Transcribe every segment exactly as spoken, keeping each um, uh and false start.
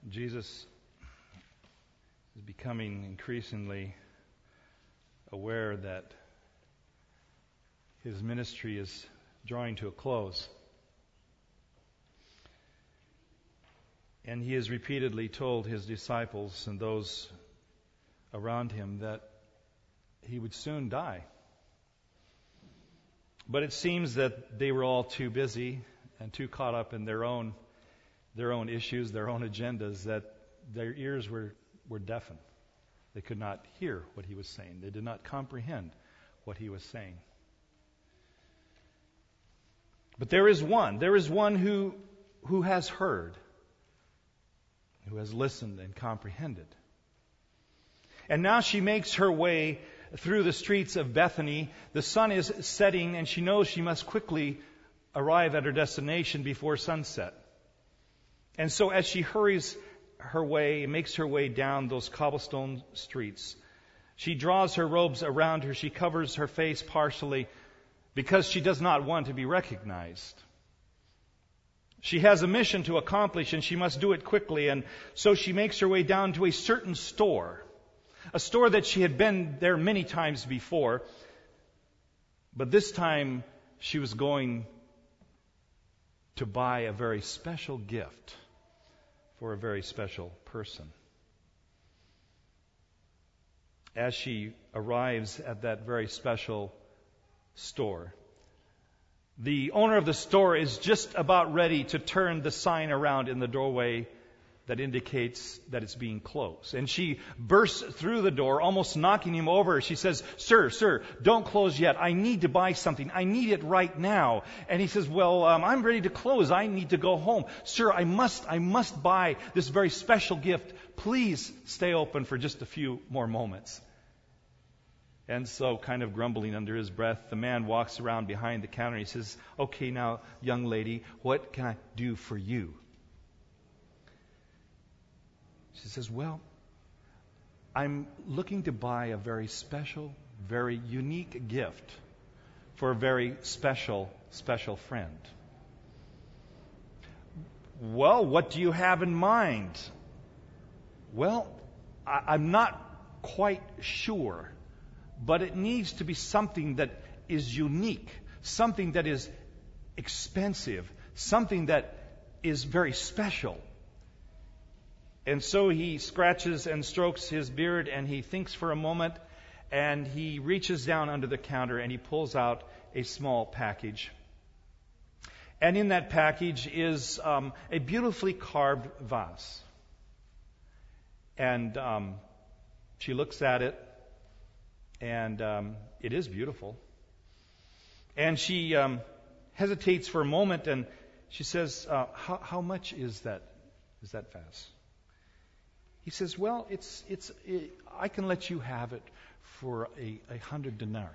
Jesus is becoming increasingly aware that his ministry is drawing to a close. And he has repeatedly told his disciples and those around him that he would soon die. But it seems that they were all too busy and too caught up in their own their own issues, their own agendas, that their ears were, were deafened. They could not hear what he was saying. They did not comprehend what he was saying. But there is one. There is one who who has heard, who has listened and comprehended. And now she makes her way through the streets of Bethany. The sun is setting, and she knows she must quickly arrive at her destination before sunset. And so as she hurries her way, makes her way down those cobblestone streets, she draws her robes around her. She covers her face partially because she does not want to be recognized. She has a mission to accomplish, and she must do it quickly. And so she makes her way down to a certain store, a store that she had been there many times before. But this time she was going to buy a very special gift for a very special person. As she arrives at that very special store, the owner of the store is just about ready to turn the sign around in the doorway that indicates that it's being closed. And she bursts through the door, almost knocking him over. She says, Sir, sir, don't close yet. I need to buy something. I need it right now. And he says, well, um, I'm ready to close. I need to go home. Sir, I must, I must buy this very special gift. Please stay open for just a few more moments. And so, kind of grumbling under his breath, the man walks around behind the counter. He says, okay, now, young lady, what can I do for you? She says, well, I'm looking to buy a very special, very unique gift for a very special, special friend. Well, what do you have in mind? Well, I, I'm not quite sure, but it needs to be something that is unique, something that is expensive, something that is very special. And so he scratches and strokes his beard, and he thinks for a moment, and he reaches down under the counter and he pulls out a small package. And in that package is um, a beautifully carved vase. And um, she looks at it, and um, it is beautiful. And she um, hesitates for a moment, and she says, uh, how, how much is that, is that vase? He says, well, it's it's it, I can let you have it for a, a hundred denarii.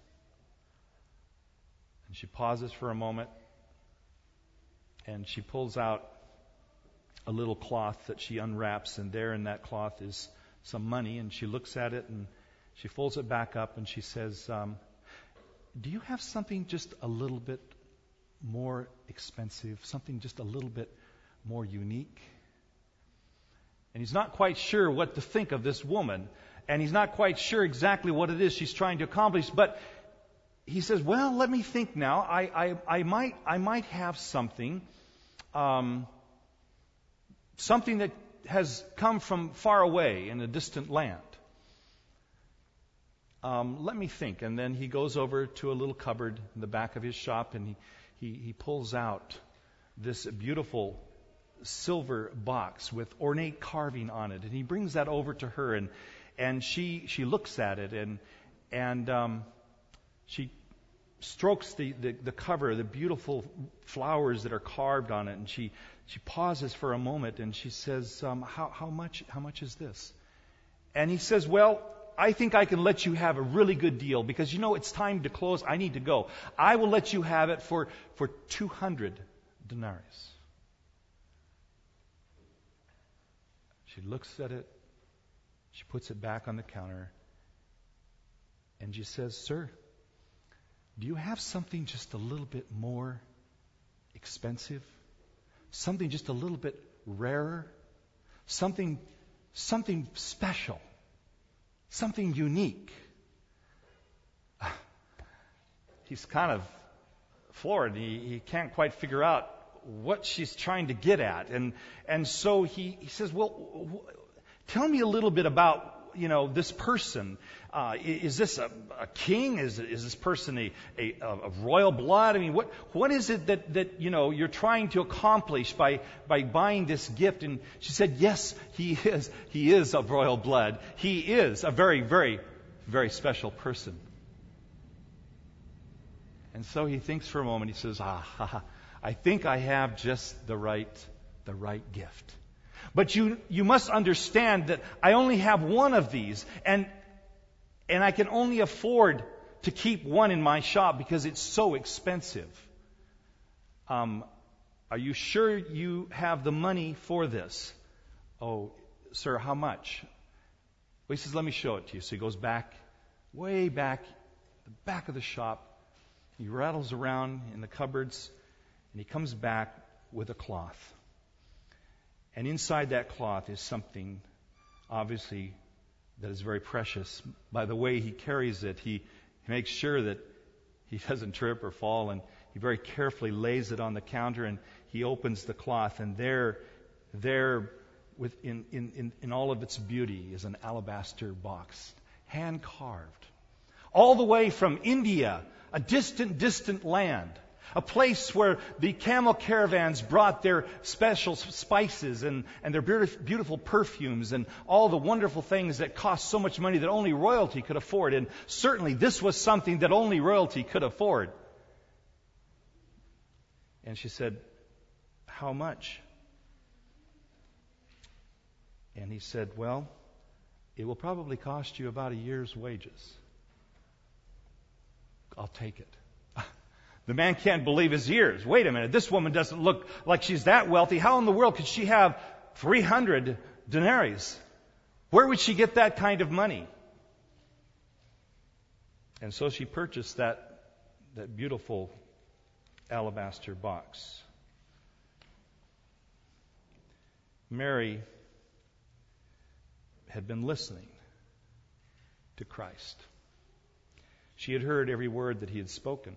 And she pauses for a moment, and she pulls out a little cloth that she unwraps, and there in that cloth is some money, and she looks at it, and she folds it back up, and she says, um, do you have something just a little bit more expensive, something just a little bit more unique? And he's not quite sure what to think of this woman. And he's not quite sure exactly what it is she's trying to accomplish. But he says, well, let me think now. I, I, I might I might have something, um, something that has come from far away in a distant land. Um, let me think. And then he goes over to a little cupboard in the back of his shop, and he, he, he pulls out this beautiful silver box with ornate carving on it, and he brings that over to her, and and she she looks at it, and and um, she strokes the, the the cover, the beautiful flowers that are carved on it, and she she pauses for a moment, and she says, um, how how much how much is this? And he says, well, I think I can let you have a really good deal, because you know it's time to close. I need to go. I will let you have it for for two hundred denarii. She looks at it, she puts it back on the counter, and she says, sir, do you have something just a little bit more expensive? Something just a little bit rarer? something, something special, something unique. He's kind of floored. He, he can't quite figure out what she's trying to get at. And and so he, he says, well, w- tell me a little bit about, you know, this person. Uh, is this a, a king? Is is this person a, a, a royal blood? I mean, what what is it that, that, you know, you're trying to accomplish by, by buying this gift? And she said, yes, he is. He is of royal blood. He is a very, very, very special person. And so he thinks for a moment. He says, ah, ha, ha, I think I have just the right, the right gift. But you, you must understand that I only have one of these, and, and I can only afford to keep one in my shop because it's so expensive. Um, are you sure you have the money for this? Oh, sir, how much? Well, he says, let me show it to you. So he goes back, way back, the back of the shop. He rattles around in the cupboards, and he comes back with a cloth. And inside that cloth is something, obviously, that is very precious. By the way he carries it, he, he makes sure that he doesn't trip or fall, and he very carefully lays it on the counter, and he opens the cloth, and there, there, with in, in, in, in all of its beauty, is an alabaster box, hand carved, all the way from India, a distant, distant land. A place where the camel caravans brought their special spices and, and their beautiful perfumes and all the wonderful things that cost so much money that only royalty could afford. And certainly this was something that only royalty could afford. And she said, how much? And he said, well, it will probably cost you about a year's wages. I'll take it. The man can't believe his ears. Wait a minute, this woman doesn't look like she's that wealthy. How in the world could she have three hundred denaries? Where would she get that kind of money? And so she purchased that, that beautiful alabaster box. Mary had been listening to Christ. She had heard every word that he had spoken.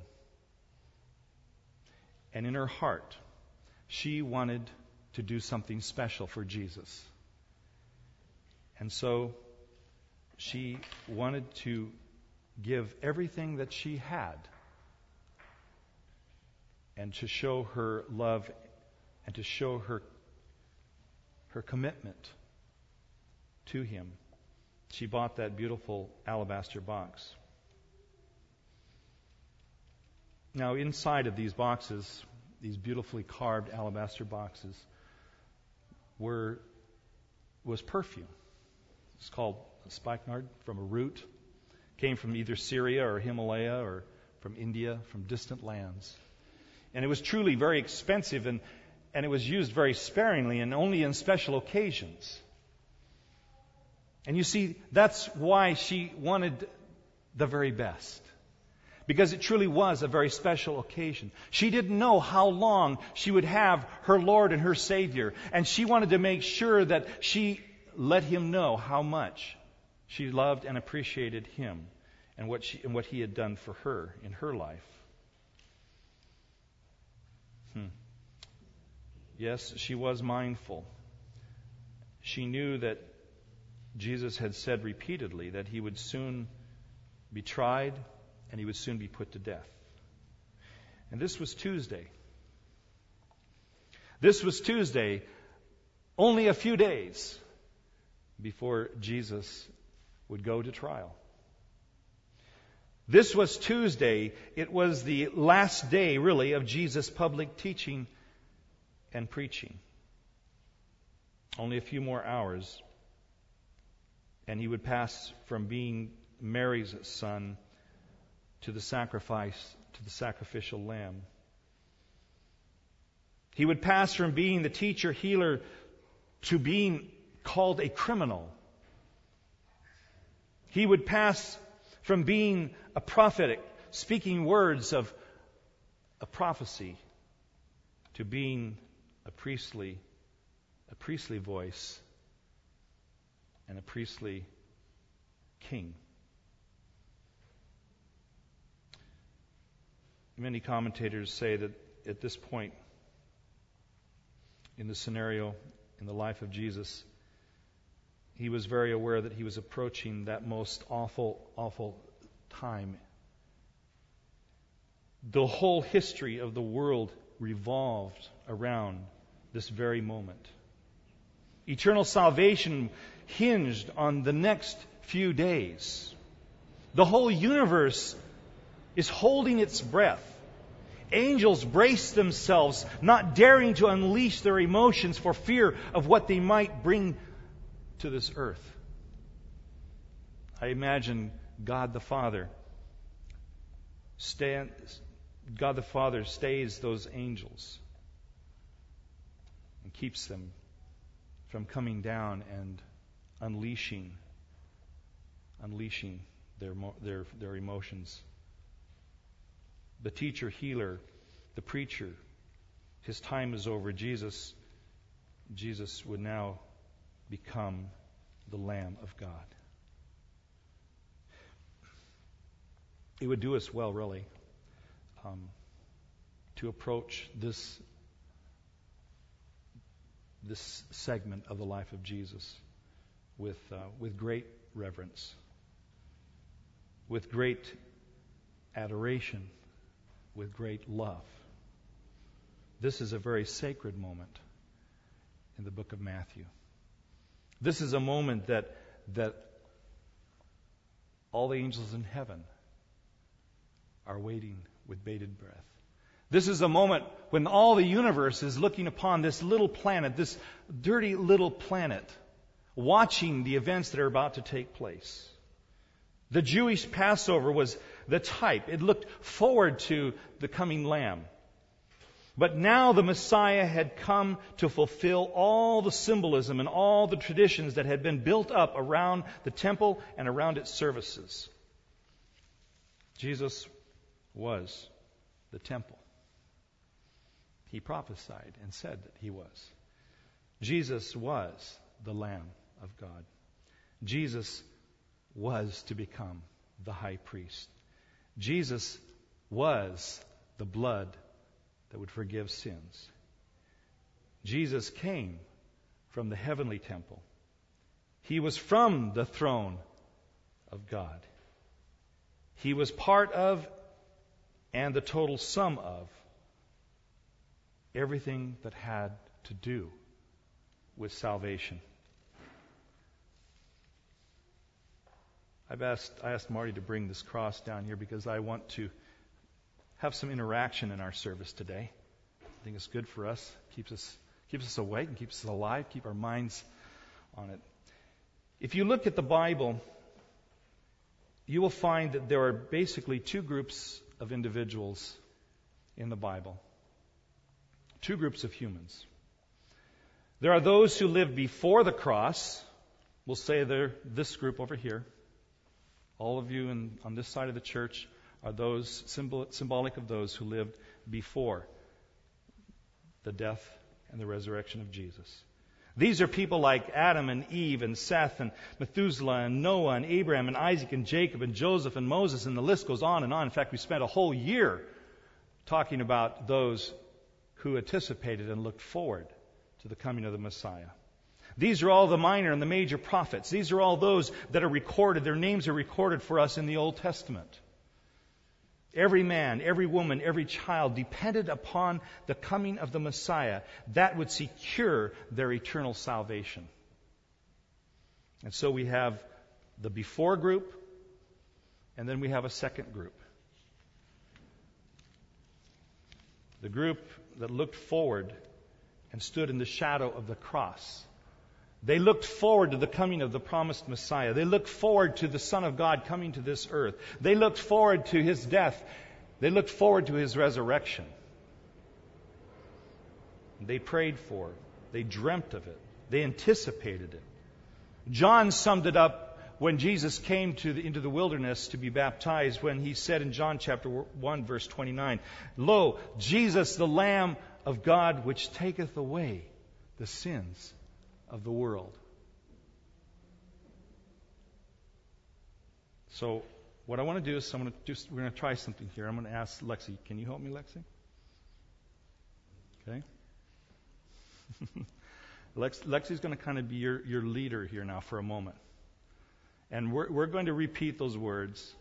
And in her heart, she wanted to do something special for Jesus. And so she wanted to give everything that she had and to show her love and to show her her commitment to him. She bought that beautiful alabaster box. Now, inside of these boxes, these beautifully carved alabaster boxes, were was perfume. It's called spikenard, from a root. Came from either Syria or Himalaya or from India, from distant lands. And it was truly very expensive, and, and it was used very sparingly and only in special occasions. And you see, that's why she wanted the very best. Because it truly was a very special occasion. She didn't know how long she would have her Lord and her Savior. And she wanted to make sure that she let him know how much she loved and appreciated him and what she and what he had done for her in her life. Hmm. Yes, she was mindful. She knew that Jesus had said repeatedly that he would soon be tried and he would soon be put to death. And this was Tuesday. This was Tuesday, only a few days before Jesus would go to trial. This was Tuesday. It was the last day, really, of Jesus' public teaching and preaching. Only a few more hours, and he would pass from being Mary's son to the sacrifice, to the sacrificial lamb. He would pass from being the teacher, healer, to being called a criminal. He would pass from being a prophetic, speaking words of a prophecy, to being a priestly, a priestly voice, and a priestly king. Many commentators say that at this point in the scenario, in the life of Jesus, he was very aware that he was approaching that most awful, awful time. The whole history of the world revolved around this very moment. Eternal salvation hinged on the next few days. The whole universe is holding its breath. Angels brace themselves, not daring to unleash their emotions for fear of what they might bring to this earth. I imagine God the Father stand, God the Father stays those angels and keeps them from coming down and unleashing unleashing their their their emotions. The teacher, healer, the preacher, his time is over. Jesus Jesus would now become the Lamb of God. It would do us well, really, um, to approach this this segment of the life of Jesus with uh, with great reverence, with great adoration, with great love. This is a very sacred moment in the book of Matthew. This is a moment that that all the angels in heaven are waiting with bated breath. This is a moment when all the universe is looking upon this little planet, this dirty little planet, watching the events that are about to take place. The Jewish Passover was the type. It looked forward to the coming Lamb. But now the Messiah had come to fulfill all the symbolism and all the traditions that had been built up around the temple and around its services. Jesus was the temple. He prophesied and said that he was. Jesus was the Lamb of God. Jesus was to become the high priest. Jesus was the blood that would forgive sins. Jesus came from the heavenly temple. He was from the throne of God. He was part of and the total sum of everything that had to do with salvation. I've asked, I asked Marty to bring this cross down here because I want to have some interaction in our service today. I think it's good for us. Keeps us keeps us awake and keeps us alive, keep our minds on it. If you look at the Bible, you will find that there are basically two groups of individuals in the Bible. Two groups of humans. There are those who lived before the cross. We'll say they're this group over here. All of you in, on this side of the church are those symbol, symbolic of those who lived before the death and the resurrection of Jesus. These are people like Adam and Eve and Seth and Methuselah and Noah and Abraham and Isaac and Jacob and Joseph and Moses, and the list goes on and on. In fact, we spent a whole year talking about those who anticipated and looked forward to the coming of the Messiah. These are all the minor and the major prophets. These are all those that are recorded. Their names are recorded for us in the Old Testament. Every man, every woman, every child depended upon the coming of the Messiah that would secure their eternal salvation. And so we have the before group, and then we have a second group. The group that looked forward and stood in the shadow of the cross. They looked forward to the coming of the promised Messiah. They looked forward to the Son of God coming to this earth. They looked forward to His death. They looked forward to His resurrection. They prayed for it. They dreamt of it. They anticipated it. John summed it up when Jesus came to the, into the wilderness to be baptized, when he said in John chapter one, verse twenty-nine, "Lo, Jesus, the Lamb of God, which taketh away the sins of the world." So what I want to do is I'm going to do, we're going to try something here. I'm going to ask Lexi. Can you help me, Lexi? Okay. Lex, Lexi's going to kind of be your, your leader here now for a moment. And we're, we're going to repeat those words.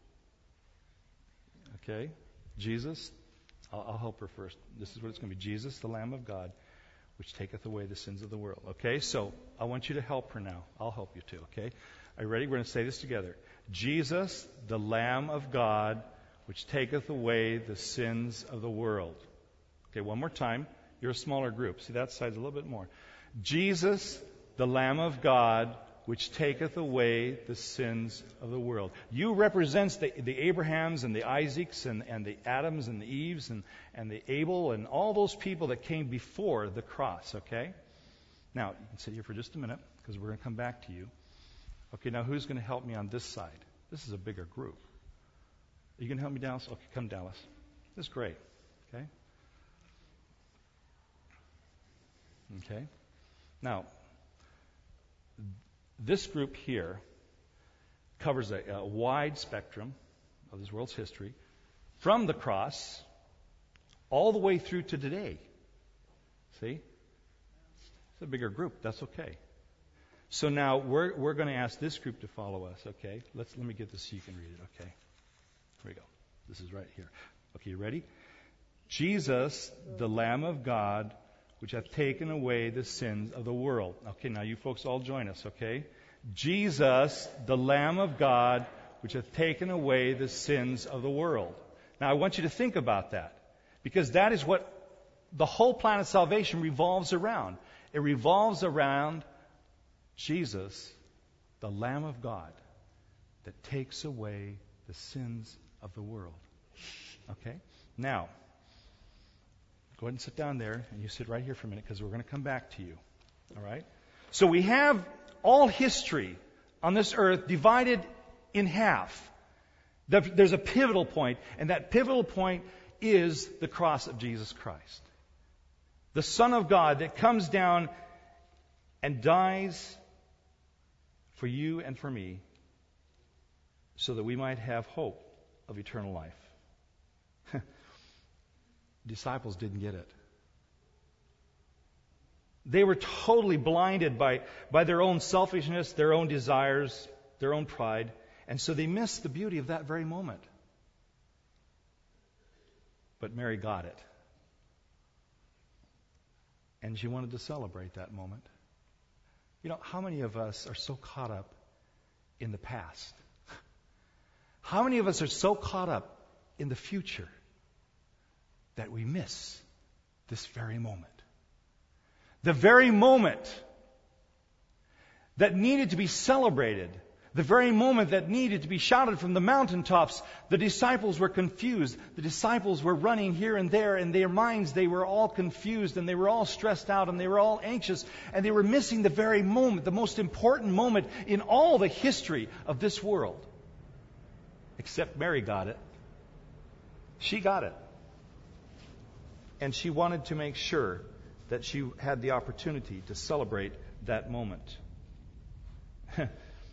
Okay? Jesus, I'll, I'll help her first. This is what it's going to be. Jesus, the Lamb of God, which taketh away the sins of the world. Okay? So I want you to help her now. I'll help you too. Okay? Are you ready? We're going to say this together. Jesus, the Lamb of God, which taketh away the sins of the world. Okay, one more time. You're a smaller group. See, that side's a little bit more. Jesus, the Lamb of God, which taketh away the sins of the world. You represents the, the Abrahams and the Isaacs and, and the Adams and the Eves and, and the Abel and all those people that came before the cross, okay? Now, you can sit here for just a minute because we're going to come back to you. Okay, now who's going to help me on this side? This is a bigger group. Are you going to help me, Dallas? Okay, come, Dallas. This is great, okay? Okay. Now, this group here covers a, a wide spectrum of this world's history, from the cross all the way through to today. See? It's a bigger group. That's okay. So now we're we're going to ask this group to follow us. Okay? Let's let me get this so you can read it. Okay. Here we go. This is right here. Okay, you ready? Jesus, the Lamb of God, which hath taken away the sins of the world. Okay, now you folks all join us, okay? Jesus, the Lamb of God, which hath taken away the sins of the world. Now I want you to think about that, because that is what the whole plan of salvation revolves around. It revolves around Jesus, the Lamb of God, that takes away the sins of the world. Okay? Now, go ahead and sit down there, and you sit right here for a minute, because we're going to come back to you. All right? So we have all history on this earth divided in half. There's a pivotal point, and that pivotal point is the cross of Jesus Christ. The Son of God that comes down and dies for you and for me so that we might have hope of eternal life. Disciples didn't get it. They were totally blinded by, by their own selfishness, their own desires, their own pride, and so they missed the beauty of that very moment. But Mary got it. And she wanted to celebrate that moment. You know, how many of us are so caught up in the past? How many of us are so caught up in the future that we miss this very moment? The very moment that needed to be celebrated, the very moment that needed to be shouted from the mountaintops, the disciples were confused. The disciples were running here and there, in their minds they were all confused, and they were all stressed out, and they were all anxious, and they were missing the very moment, the most important moment in all the history of this world. Except Mary got it. She got it. And she wanted to make sure that she had the opportunity to celebrate that moment. you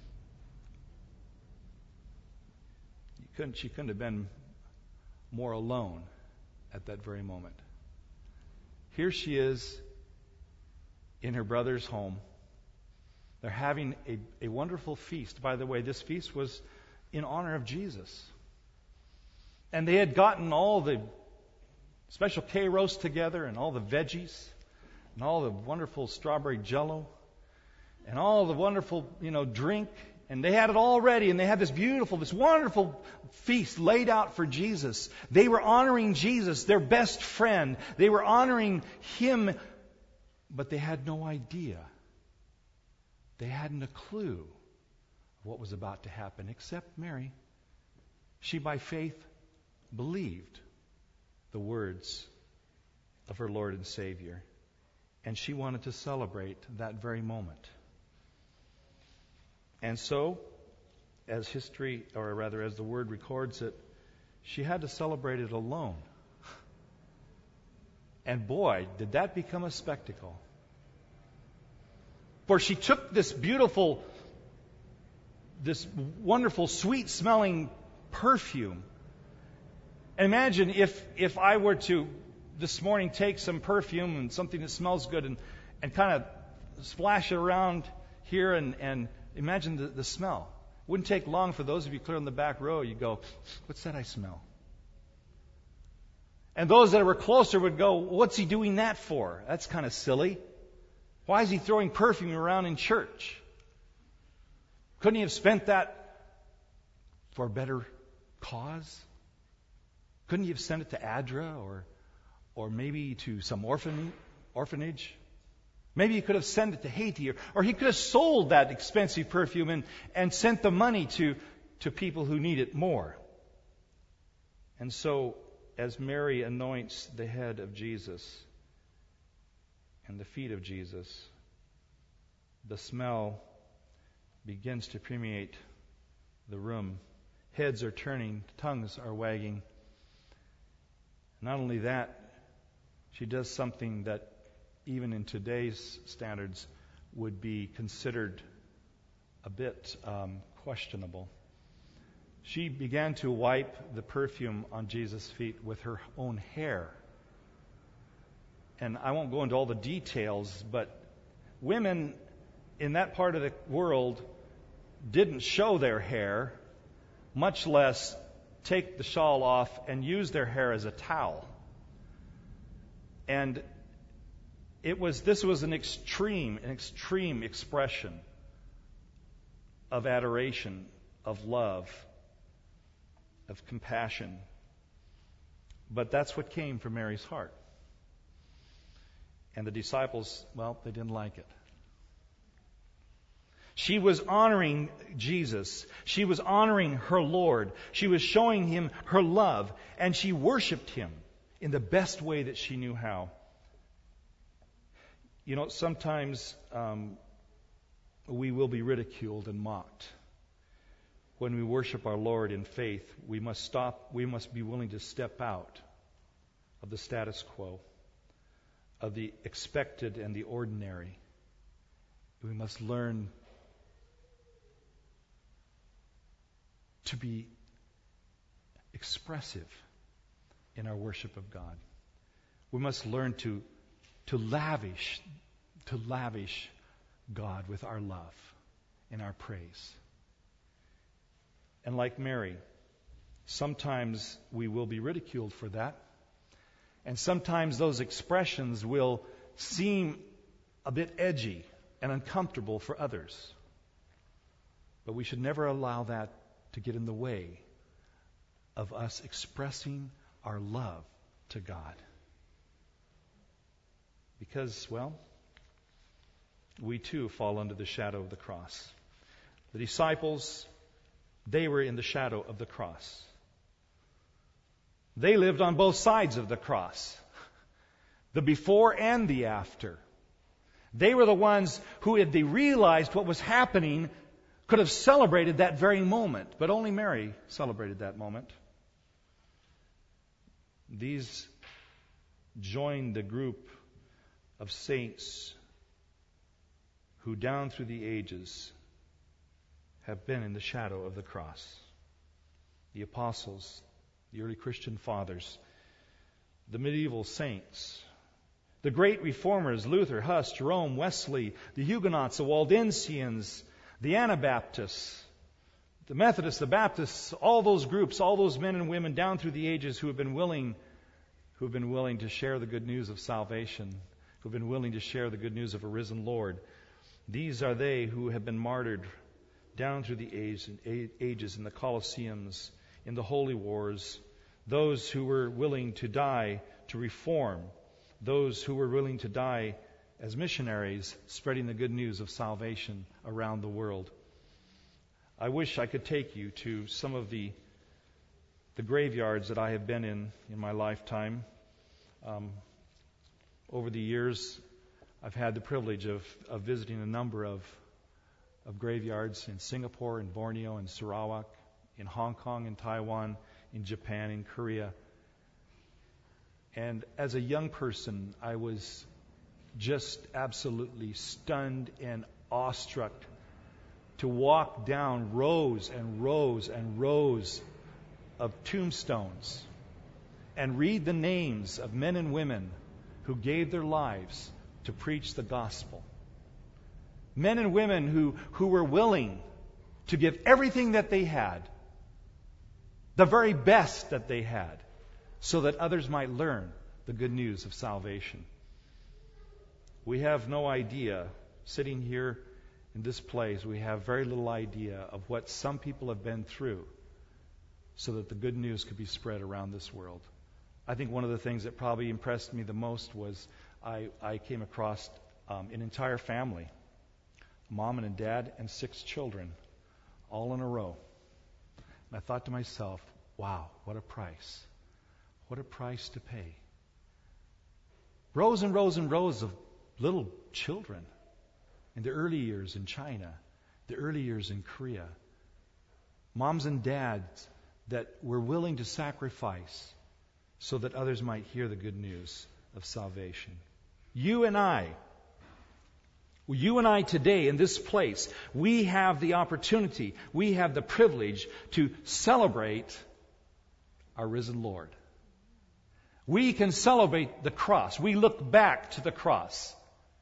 couldn't, she couldn't have been more alone at that very moment. Here she is in her brother's home. They're having a, a wonderful feast. By the way, this feast was in honor of Jesus. And they had gotten all the special K-roast together and all the veggies and all the wonderful strawberry jello and all the wonderful, you know, drink. And they had it all ready, and they had this beautiful, this wonderful feast laid out for Jesus. They were honoring Jesus, their best friend. They were honoring Him, but they had no idea. They hadn't a clue of what was about to happen, except Mary. She, by faith, believed the words of her Lord and Savior, and she wanted to celebrate that very moment. And so, as history, or rather as the Word records it, she had to celebrate it alone. And boy, did that become a spectacle. For she took this beautiful this wonderful, sweet-smelling perfume. And imagine if if I were to this morning take some perfume and something that smells good and, and kind of splash it around here and, and imagine the, the smell. It wouldn't take long for those of you clear on the back row. You go, what's that I smell? And those that were closer would go, what's he doing that for? That's kind of silly. Why is he throwing perfume around in church? Couldn't he have spent that for a better cause? Couldn't he have sent it to ADRA or or maybe to some orphan, orphanage? Maybe he could have sent it to Haiti, or, or he could have sold that expensive perfume and, and sent the money to, to people who need it more. And so, as Mary anoints the head of Jesus and the feet of Jesus, the smell begins to permeate the room. Heads are turning, tongues are wagging. Not only that, she does something that even in today's standards would be considered a bit um, questionable. She began to wipe the perfume on Jesus' feet with her own hair. And I won't go into all the details, but women in that part of the world didn't show their hair, much less take the shawl off and use their hair as a towel. And it was this was an extreme, an extreme expression of adoration, of love, of compassion. But that's what came from Mary's heart. And the disciples, well, they didn't like it. She was honoring Jesus. She was honoring her Lord. She was showing him her love. And she worshiped him in the best way that she knew how. You know, sometimes um, we will be ridiculed and mocked. When we worship our Lord in faith, we must stop, we must be willing to step out of the status quo, of the expected and the ordinary. We must learn to be expressive in our worship of God. We must learn to to lavish, to lavish God with our love and our praise. And like Mary, sometimes we will be ridiculed for that. And sometimes those expressions will seem a bit edgy and uncomfortable for others. But we should never allow that to get in the way of us expressing our love to God. Because, well, we too fall under the shadow of the cross. The disciples, they were in the shadow of the cross. They lived on both sides of the cross, the before and the after. They were the ones who, if they realized what was happening, could have celebrated that very moment. But only Mary celebrated that moment. These joined the group of saints who down through the ages have been in the shadow of the cross. The apostles, the early Christian fathers, the medieval saints, the great reformers, Luther, Huss, Jerome, Wesley, the Huguenots, the Waldensians, the Anabaptists, the Methodists, the Baptists, all those groups, all those men and women down through the ages who have been willing, who have been willing to share the good news of salvation, who have been willing to share the good news of a risen Lord. These are they who have been martyred down through the ages in the Colosseums, in the holy wars, those who were willing to die to reform, those who were willing to die as missionaries, spreading the good news of salvation around the world. I wish I could take you to some of the the graveyards that I have been in in my lifetime. Um, over the years, I've had the privilege of, of visiting a number of of graveyards in Singapore, in Borneo, in Sarawak, in Hong Kong, in Taiwan, in Japan, in Korea. And as a young person, I was just absolutely stunned and awestruck to walk down rows and rows and rows of tombstones and read the names of men and women who gave their lives to preach the gospel. Men and women who, who were willing to give everything that they had, the very best that they had, so that others might learn the good news of salvation. We have no idea, sitting here in this place, we have very little idea of what some people have been through so that the good news could be spread around this world. I think one of the things that probably impressed me the most was I, I came across um, an entire family, a mom and a dad and six children, all in a row. And I thought to myself, wow, what a price. What a price to pay. Rows and rows and rows of little children in the early years in China, the early years in Korea. Moms and dads that were willing to sacrifice so that others might hear the good news of salvation. You and I, you and I today in this place, we have the opportunity, we have the privilege to celebrate our risen Lord. We can celebrate the cross. We look back to the cross.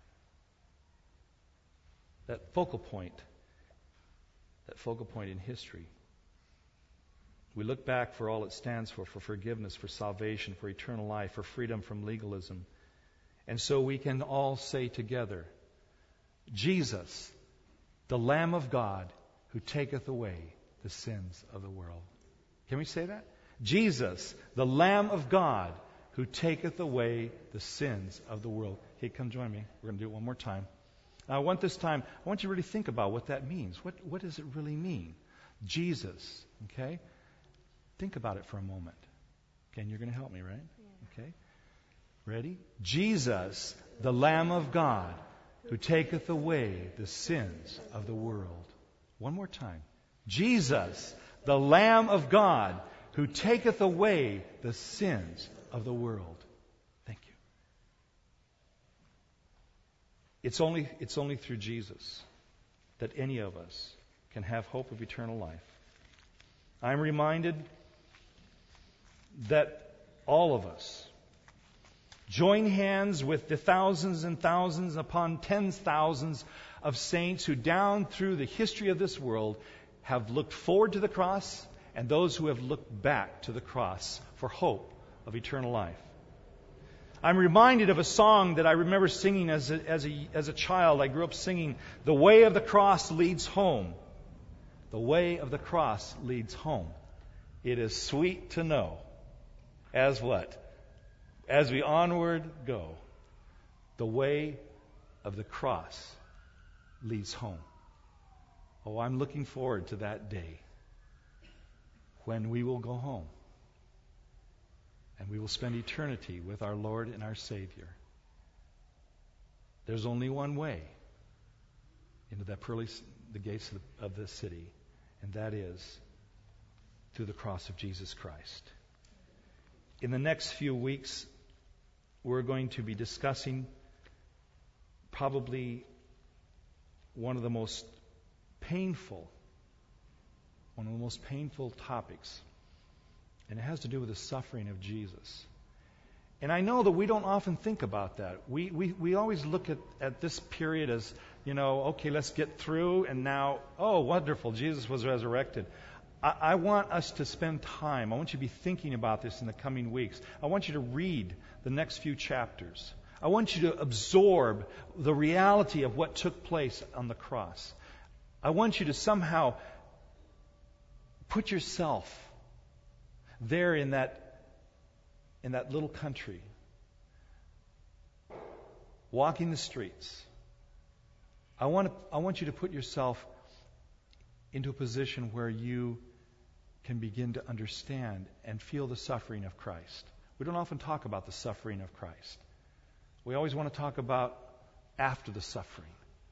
That focal point, that focal point in history. We look back for all it stands for, for forgiveness, for salvation, for eternal life, for freedom from legalism. And so we can all say together, Jesus, the Lamb of God, who taketh away the sins of the world. Can we say that? Jesus, the Lamb of God, who taketh away the sins of the world. Hey, come join me. We're going to do it one more time. Now, I want this time, I want you to really think about what that means. What, what does it really mean? Jesus, okay? Think about it for a moment. Okay, and you're going to help me, right? Yeah. Okay. Ready? Jesus, the Lamb of God, who taketh away the sins of the world. One more time. Jesus, the Lamb of God, who taketh away the sins of the world. Thank you. It's only, it's only through Jesus that any of us can have hope of eternal life. I'm reminded that all of us join hands with the thousands and thousands upon tens thousands of saints who down through the history of this world have looked forward to the cross, and those who have looked back to the cross for hope of eternal life. I'm reminded of a song that I remember singing as a, as a, as a child. I grew up singing, "The way of the cross leads home. The way of the cross leads home. It is sweet to know." As what? As we onward go, the way of the cross leads home. Oh, I'm looking forward to that day when we will go home and we will spend eternity with our Lord and our Savior. There's only one way into that pearly, the gates of the, of the city, and that is through the cross of Jesus Christ. In the next few weeks, we're going to be discussing probably one of the most painful, one of the most painful topics, and it has to do with the suffering of Jesus. And I know that we don't often think about that. We we, we always look at, at this period as, you know, okay, let's get through, and now, oh, wonderful, Jesus was resurrected. I, I want us to spend time. I want you to be thinking about this in the coming weeks. I want you to read the next few chapters. I want you to absorb the reality of what took place on the cross. I want you to somehow put yourself there in that in that little country, walking the streets. I want to, I want you to put yourself into a position where you can begin to understand and feel the suffering of Christ. We don't often talk about the suffering of Christ. We always want to talk about after the suffering.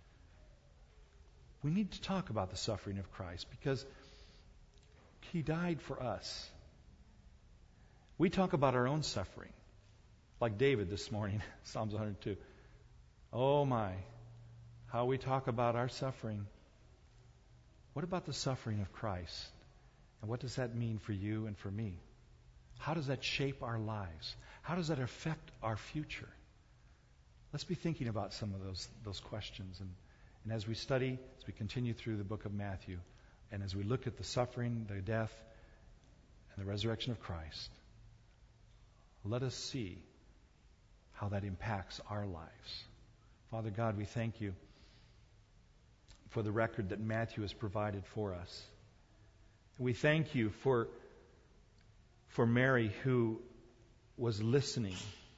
We need to talk about the suffering of Christ because He died for us. We talk about our own suffering, like David this morning, Psalms one hundred two. Oh my, how we talk about our suffering. What about the suffering of Christ? And what does that mean for you and for me? How does that shape our lives? How does that affect our future? Let's be thinking about some of those those questions. And, and as we study, as we continue through the book of Matthew, and as we look at the suffering, the death, and the resurrection of Christ, let us see how that impacts our lives. Father God, we thank you for the record that Matthew has provided for us. We thank you for, for Mary who was listening.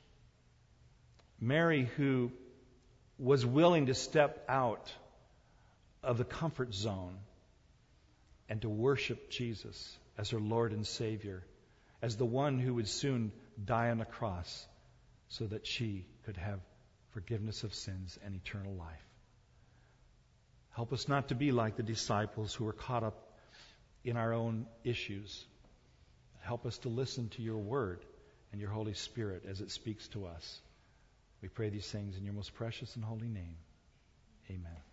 Mary who was willing to step out of the comfort zone and to worship Jesus as her Lord and Savior, as the one who would soon die on a cross so that she could have forgiveness of sins and eternal life. Help us not to be like the disciples who were caught up in our own issues. Help us to listen to your word and your Holy Spirit as it speaks to us. We pray these things in your most precious and holy name. Amen.